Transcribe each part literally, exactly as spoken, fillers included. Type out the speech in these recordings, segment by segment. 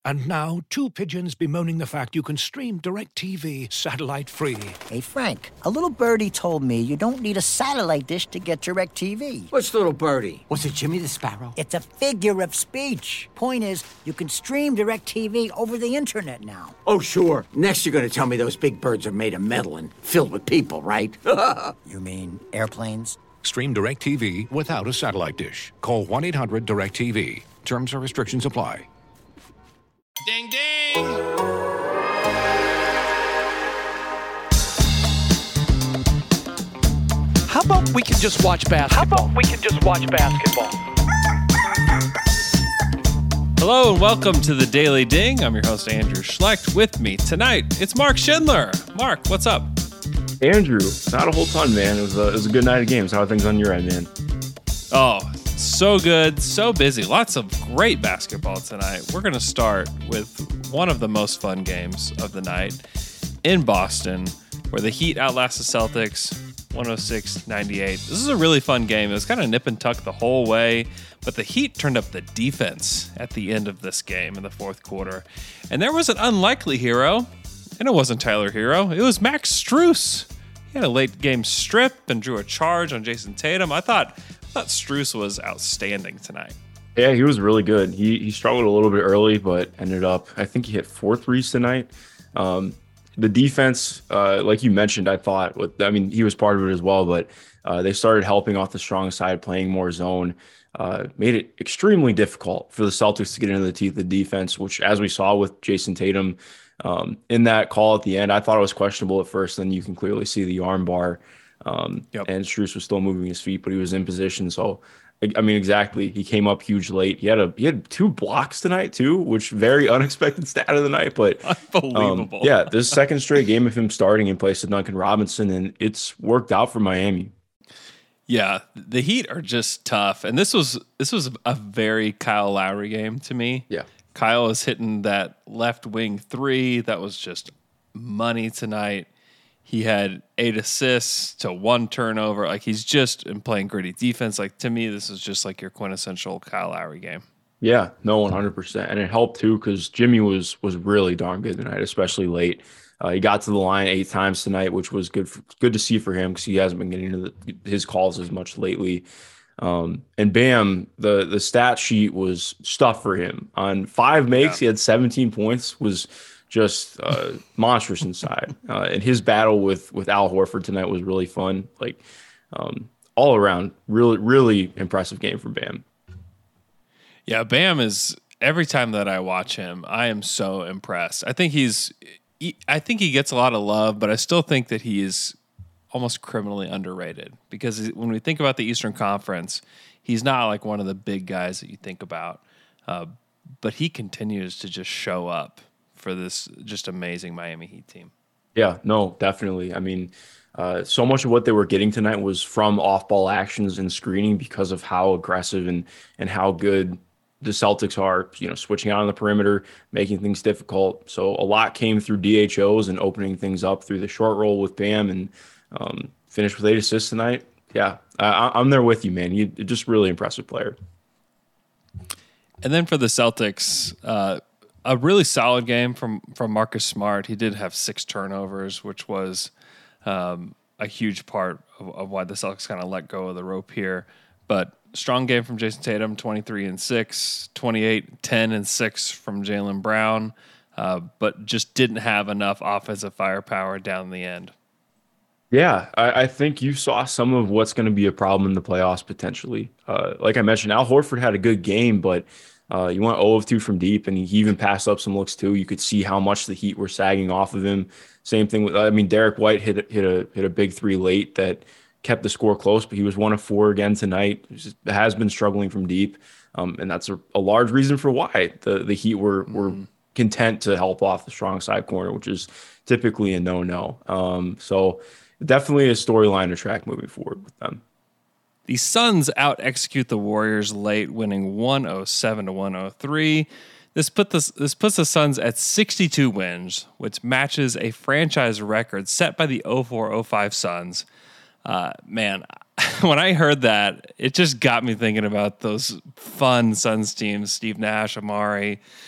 And now, two pigeons bemoaning the fact you can stream DirecTV satellite-free. Hey, Frank, a little birdie told me you don't need a satellite dish to get DirecTV. Which little birdie? Was it Jimmy the Sparrow? It's a figure of speech. Point is, you can stream DirecTV over the internet now. Oh, sure. Next you're going to tell me those big birds are made of metal and filled with people, right? You mean airplanes? Stream DirecTV without a satellite dish. Call one eight hundred direct T V. Terms and restrictions apply. Ding, ding! How about we can just watch basketball? How about we can just watch basketball? Hello and welcome to the Daily Ding. I'm your host, Andrew Schlecht. With me tonight, it's Mark Schindler. Mark, what's up? Andrew, not a whole ton, man. It was a, it was a good night of games. How are things on your end, man? Oh, so good, so busy. Lots of great basketball tonight. We're going to start with one of the most fun games of the night in Boston, where the Heat outlast the Celtics one oh six ninety-eight. This is a really fun game. It was kind of nip and tuck the whole way, but the Heat turned up the defense at the end of this game in the fourth quarter. And there was an unlikely hero, and it wasn't Tyler Hero. It was Max Strus. He had a late game strip and drew a charge on Jason Tatum. I thought, I thought Strus was outstanding tonight. Yeah, he was really good. He he struggled a little bit early, but ended up, I think he hit four threes tonight. Um, the defense, uh, like you mentioned, I thought, with, I mean, he was part of it as well, but uh, they started helping off the strong side, playing more zone. Uh, made it extremely difficult for the Celtics to get into the teeth of the defense, which, as we saw with Jason Tatum, um, in that call at the end, I thought it was questionable at first. Then you can clearly see the arm bar, um, yep. and Strus was still moving his feet, but he was in position. So, I mean, exactly, he came up huge late. He had a he had two blocks tonight too, which very unexpected stat of the night. But unbelievable, um, yeah, this second straight game of him starting in place of Duncan Robinson, and it's worked out for Miami. Yeah, the Heat are just tough, and this was this was a very Kyle Lowry game to me. Yeah. Kyle was hitting that left wing three. That was just money tonight. He had eight assists to one turnover. Like, he's just in playing gritty defense. Like, to me, this is just like your quintessential Kyle Lowry game. Yeah, no, one hundred percent. And it helped too, because Jimmy was was really darn good tonight, especially late. Uh, he got to the line eight times tonight, which was good for, good to see for him, because he hasn't been getting into the, his calls as much lately. Um, and Bam, the the stat sheet was stuff for him. On five makes, yeah. He had seventeen points, was just uh, monstrous inside. Uh, and his battle with with Al Horford tonight was really fun. Like, um, all around, really, really impressive game from Bam. Yeah, Bam is, every time that I watch him, I am so impressed. I think he's, he, I think he gets a lot of love, but I still think that he is almost criminally underrated, because when we think about the Eastern Conference, he's not like one of the big guys that you think about, uh, but he continues to just show up for this just amazing Miami Heat team. Yeah, no, definitely. I mean, uh, so much of what they were getting tonight was from off-ball actions and screening, because of how aggressive and and how good the Celtics are, you know, switching out on the perimeter, making things difficult. So a lot came through D H Os and opening things up through the short roll with Bam, and um, finished with eight assists tonight. Yeah, I, I'm there with you, man. You just really impressive player. And then for the Celtics, uh, a really solid game from, from Marcus Smart. He did have six turnovers, which was um, a huge part of, of why the Celtics kind of let go of the rope here. But strong game from Jason Tatum, twenty-three and six, twenty-eight, ten and six from Jaylen Brown, uh, but just didn't have enough offensive firepower down the end. Yeah, I, I think you saw some of what's going to be a problem in the playoffs potentially. Uh, like I mentioned, Al Horford had a good game, but uh, you went zero of two from deep, and he even passed up some looks too. You could see how much the Heat were sagging off of him. Same thing with, I mean, Derek White hit hit a hit a big three late that kept the score close, but he was one of four again tonight. Just, has been struggling from deep, um, and that's a, a large reason for why the the Heat were were mm. content to help off the strong side corner, which is typically a no no. Um, so. Definitely a storyline to track moving forward with them. The Suns out-execute the Warriors late, winning one oh seven to one oh three. This put the, this puts the Suns at sixty-two wins, which matches a franchise record set by the oh four oh five Suns. Uh, man, when I heard that, it just got me thinking about those fun Suns teams: Steve Nash, Amari,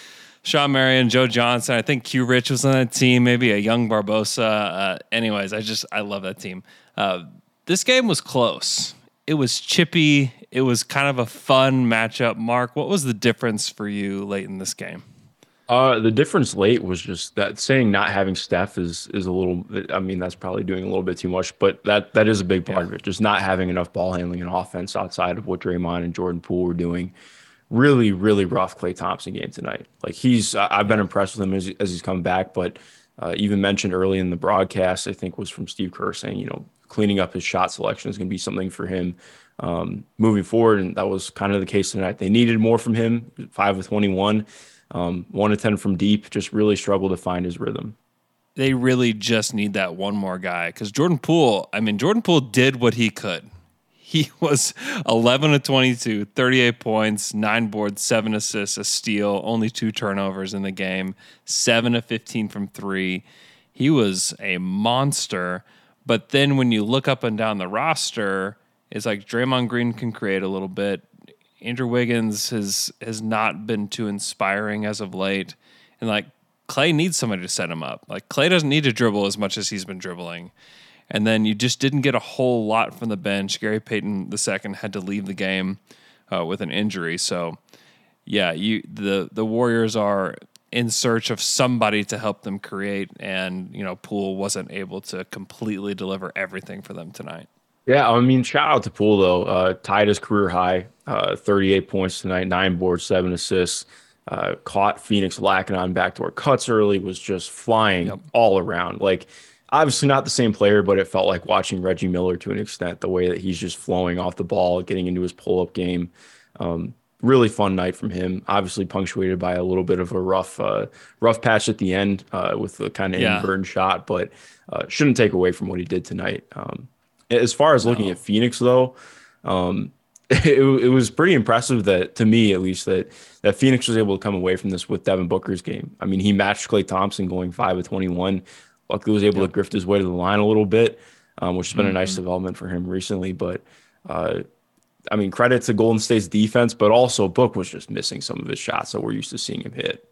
Sean Marion, Joe Johnson. I think Q Rich was on that team. Maybe a young Barbosa. Uh, anyways, I just I love that team. Uh, this game was close. It was chippy. It was kind of a fun matchup. Mark, what was the difference for you late in this game? Uh, the difference late was just that saying not having Steph is is a little. I mean, that's probably doing a little bit too much, but that that is a big part yeah. of it. Just not having enough ball handling and offense outside of what Draymond and Jordan Poole were doing. Really, really rough Klay Thompson game tonight. Like he's, I've been impressed with him as, as he's come back, but uh, even mentioned early in the broadcast, I think was from Steve Kerr saying, you know, cleaning up his shot selection is going to be something for him um, moving forward. And that was kind of the case tonight. They needed more from him, five of twenty-one, um, one of ten from deep, just really struggled to find his rhythm. They really just need that one more guy because Jordan Poole, I mean, Jordan Poole did what he could. He was eleven of twenty-two, thirty-eight points, nine boards, seven assists, a steal, only two turnovers in the game, seven of fifteen from three. He was a monster. But then when you look up and down the roster, it's like Draymond Green can create a little bit. Andrew Wiggins has has not been too inspiring as of late. And like Klay needs somebody to set him up. Like Klay doesn't need to dribble as much as he's been dribbling. And then you just didn't get a whole lot from the bench. Gary Payton the second had to leave the game uh, with an injury. So, yeah, you the the Warriors are in search of somebody to help them create, and you know Poole wasn't able to completely deliver everything for them tonight. Yeah, I mean, shout out to Poole though. Uh, tied his career high, uh, thirty-eight points tonight, nine boards, seven assists. Uh, caught Phoenix lacking on backdoor cuts early. Was just flying yep. all around, like. Obviously not the same player, but it felt like watching Reggie Miller to an extent, the way that he's just flowing off the ball, getting into his pull-up game. Um, really fun night from him. Obviously punctuated by a little bit of a rough uh, rough patch at the end uh, with the kind of yeah. inadvertent shot, but uh, shouldn't take away from what he did tonight. Um, as far as looking no. at Phoenix, though, um, it, it was pretty impressive that, to me at least, that that Phoenix was able to come away from this with Devin Booker's game. I mean, he matched Klay Thompson going five of twenty-one. Luckily was able yep. to grift his way to the line a little bit, um, which has been mm-hmm. a nice development for him recently. But, uh, I mean, credit to Golden State's defense, but also Book was just missing some of his shots that we're used to seeing him hit.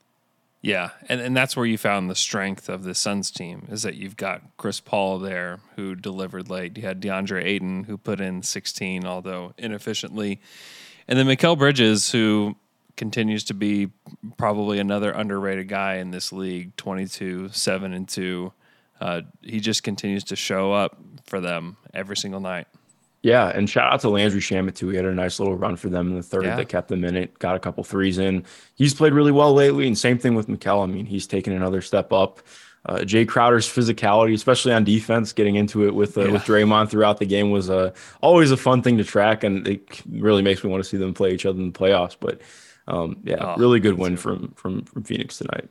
Yeah, and, and that's where you found the strength of the Suns team, is that you've got Chris Paul there who delivered late. You had DeAndre Ayton who put in sixteen, although inefficiently. And then Mikal Bridges, who continues to be probably another underrated guy in this league, twenty-two, seven and two. Uh, he just continues to show up for them every single night. Yeah, and shout out to Landry Shamet too. He had a nice little run for them in the third yeah. that kept them in it, got a couple threes in. He's played really well lately, and same thing with Mikal. I mean, he's taken another step up. Uh, Jay Crowder's physicality, especially on defense, getting into it with uh, yeah. with Draymond throughout the game was uh, always a fun thing to track, and it really makes me want to see them play each other in the playoffs. But Um, yeah, oh, really good win from, from from Phoenix tonight.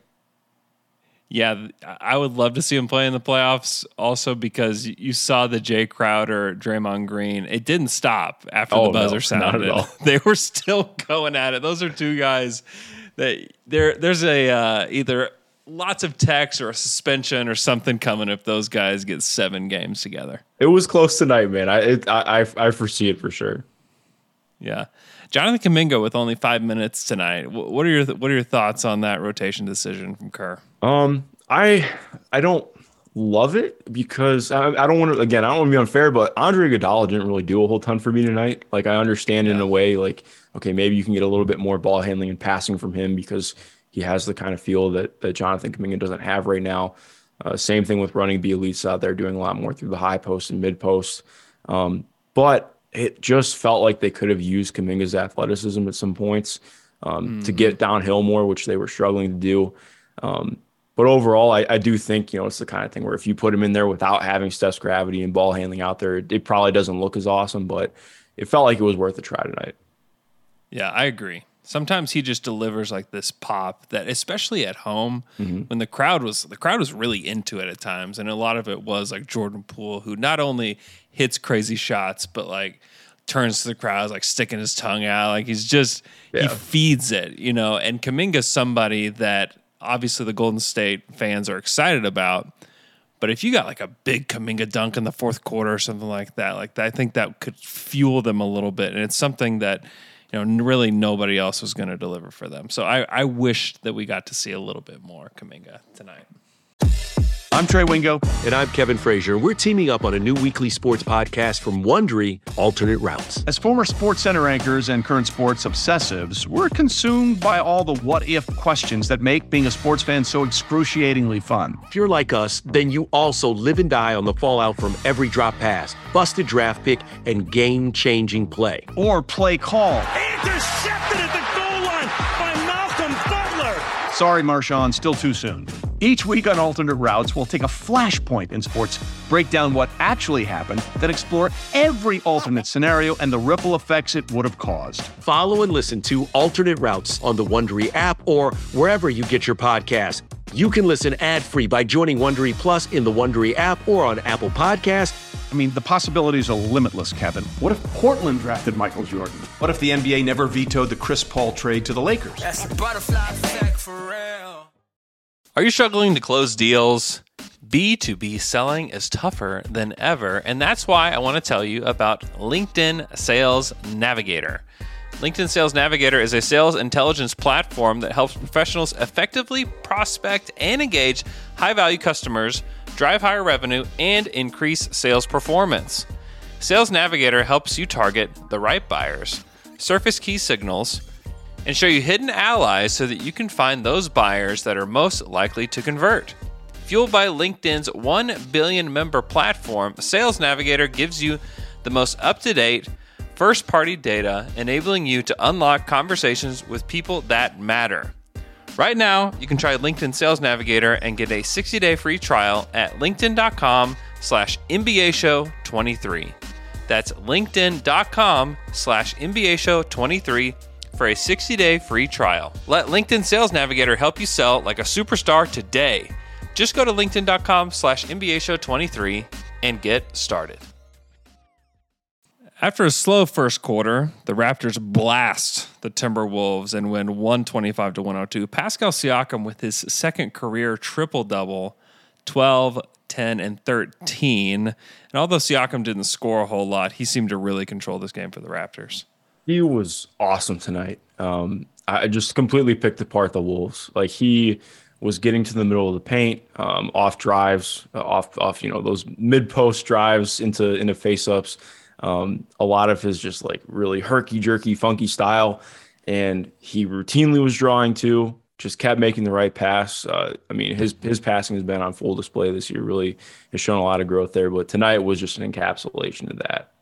Yeah, I would love to see him play in the playoffs also because you saw the Jay Crowder, Draymond Green. It didn't stop after oh, the buzzer no, sounded. Not at all. They were still going at it. Those are two guys that there there's a uh, either lots of text or a suspension or something coming if those guys get seven games together. It was close tonight, man. I it, I I foresee it for sure. Yeah. Jonathan Kuminga with only five minutes tonight. What are your what are your thoughts on that rotation decision from Kerr? Um, I I don't love it because I, I don't want to. Again, I don't want to be unfair, but Andre Iguodala didn't really do a whole ton for me tonight. Like I understand yeah. in a way, like okay, maybe you can get a little bit more ball handling and passing from him because he has the kind of feel that that Jonathan Kuminga doesn't have right now. Uh, same thing with running the elites out there, doing a lot more through the high post and mid post. Um, but it just felt like they could have used Kuminga's athleticism at some points um, mm-hmm. to get downhill more, which they were struggling to do. Um, but overall, I, I do think, you know, it's the kind of thing where if you put him in there without having Steph's gravity and ball handling out there, it, it probably doesn't look as awesome, but it felt like it was worth a try tonight. Yeah, I agree. Sometimes he just delivers like this pop that, especially at home, mm-hmm. when the crowd was the crowd was really into it at times, and a lot of it was like Jordan Poole, who not only hits crazy shots, but like turns to the crowd, like sticking his tongue out, like he's just yeah. he feeds it, you know. And Kuminga's somebody that obviously the Golden State fans are excited about, but if you got like a big Kuminga dunk in the fourth quarter or something like that, like I think that could fuel them a little bit, and it's something that. you know, really nobody else was going to deliver for them. So I, I wish that we got to see a little bit more Kuminga tonight. I'm Trey Wingo. And I'm Kevin Frazier. We're teaming up on a new weekly sports podcast from Wondery, Alternate Routes. As former Sports Center anchors and current sports obsessives, we're consumed by all the what-if questions that make being a sports fan so excruciatingly fun. If you're like us, then you also live and die on the fallout from every drop pass, busted draft pick, and game-changing play. Or play call. Intercepted at the goal line by Malcolm Butler. Sorry, Marshawn, still too soon. Each week on Alternate Routes, we'll take a flashpoint in sports, break down what actually happened, then explore every alternate scenario and the ripple effects it would have caused. Follow and listen to Alternate Routes on the Wondery app or wherever you get your podcasts. You can listen ad-free by joining Wondery Plus in the Wondery app or on Apple Podcasts. I mean, the possibilities are limitless, Kevin. What if Portland drafted Michael Jordan? What if the N B A never vetoed the Chris Paul trade to the Lakers? That's a butterfly effect for real. Are you struggling to close deals? B two B selling is tougher than ever, and that's why I want to tell you about LinkedIn Sales Navigator. LinkedIn Sales Navigator is a sales intelligence platform that helps professionals effectively prospect and engage high-value customers, drive higher revenue, and increase sales performance. Sales Navigator helps you target the right buyers, surface key signals, and show you hidden allies so that you can find those buyers that are most likely to convert. Fueled by LinkedIn's one billion member platform, Sales Navigator gives you the most up-to-date, first-party data, enabling you to unlock conversations with people that matter. Right now, you can try LinkedIn Sales Navigator and get a sixty-day free trial at linkedin.com slash NBA show 23. That's linkedin.com slash NBA show 23 for a sixty-day free trial. Let LinkedIn Sales Navigator help you sell like a superstar today. Just go to linkedin.com slash NBA show 23 and get started. After a slow first quarter, the Raptors blast the Timberwolves and win one twenty-five to one oh two. Pascal Siakam with his second career triple-double, twelve, ten, and thirteen. And although Siakam didn't score a whole lot, he seemed to really control this game for the Raptors. He was awesome tonight. Um, I just completely picked apart the Wolves. Like, he was getting to the middle of the paint, um, off drives, uh, off off you know those mid post drives into into face ups. Um, a lot of his just like really herky jerky, funky style, and he routinely was drawing two. Just kept making the right pass. Uh, I mean, his his passing has been on full display this year. Really has shown a lot of growth there. But tonight was just an encapsulation of that.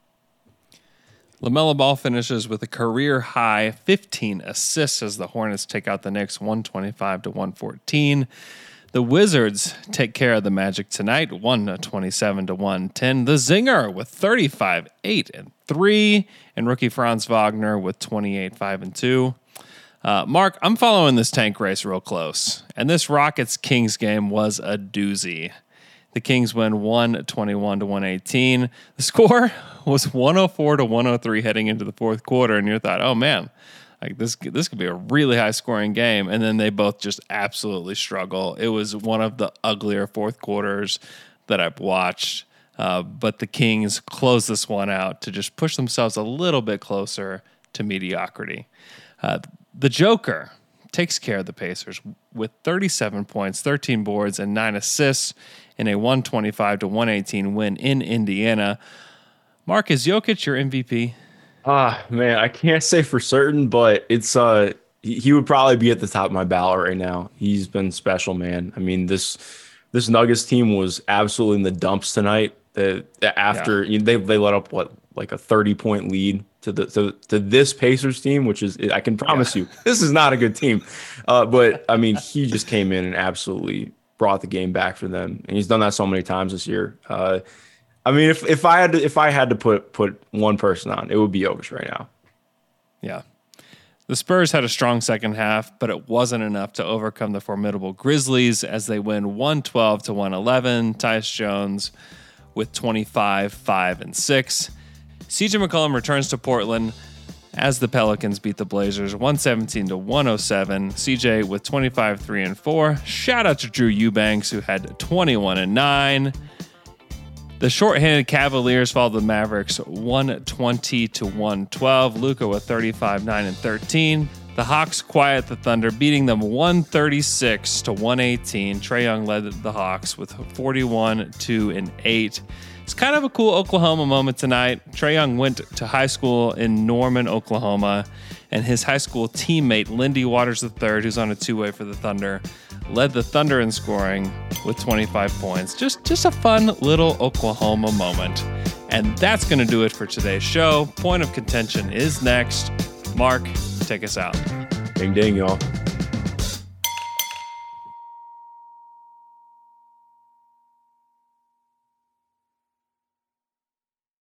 LaMelo Ball finishes with a career-high fifteen assists as the Hornets take out the Knicks one twenty-five to one fourteen. The Wizards take care of the Magic tonight, one twenty-seven to one ten. The Zinger with thirty-five, eight, and three, and rookie Franz Wagner with twenty-eight, five, and two. Uh, Mark, I'm following this tank race real close, and this Rockets-Kings game was a doozy. The Kings win one twenty-one to one eighteen. The score was one oh four to one oh three heading into the fourth quarter, and you thought, oh man, like this this could be a really high-scoring game. And then they both just absolutely struggle. It was one of the uglier fourth quarters that I've watched. Uh, but the Kings closed this one out to just push themselves a little bit closer to mediocrity. Uh, the Joker takes care of the Pacers with thirty-seven points, thirteen boards, and nine assists in a one twenty-five to one eighteen win in Indiana. Mark, is Jokic your M V P? Ah, man, I can't say for certain, but it's uh, he would probably be at the top of my ballot right now. He's been special, man. I mean, this this Nuggets team was absolutely in the dumps tonight. Uh, after yeah. you know, they they let up what like a thirty point lead to the to, to this Pacers team, which is I can promise yeah. you this is not a good team. Uh, but I mean, he just came in and absolutely brought the game back for them, and he's done that so many times this year. Uh, I mean, if if I had to if I had to put put one person on, it would be Jokic right now. Yeah. The Spurs had a strong second half, but it wasn't enough to overcome the formidable Grizzlies as they win one twelve to one eleven. Tyus Jones with twenty-five, five, and six. C J McCollum returns to Portland as the Pelicans beat the Blazers one seventeen to one oh seven. C J with twenty-five, three, and four. Shout out to Drew Eubanks, who had twenty-one and nine. The shorthanded Cavaliers followed the Mavericks one twenty to one twelve. Luka with thirty-five, nine, and thirteen. The Hawks quiet the Thunder, beating them one thirty-six to one eighteen. Trae Young led the Hawks with forty-one, two, and eight. It's kind of a cool Oklahoma moment tonight. Trae Young went to high school in Norman, Oklahoma, and his high school teammate, Lindy Waters the third, who's on a two-way for the Thunder, led the Thunder in scoring with twenty-five points. Just, just a fun little Oklahoma moment. And that's going to do it for today's show. Point of Contention is next. Mark, take us out. Ding, ding, y'all.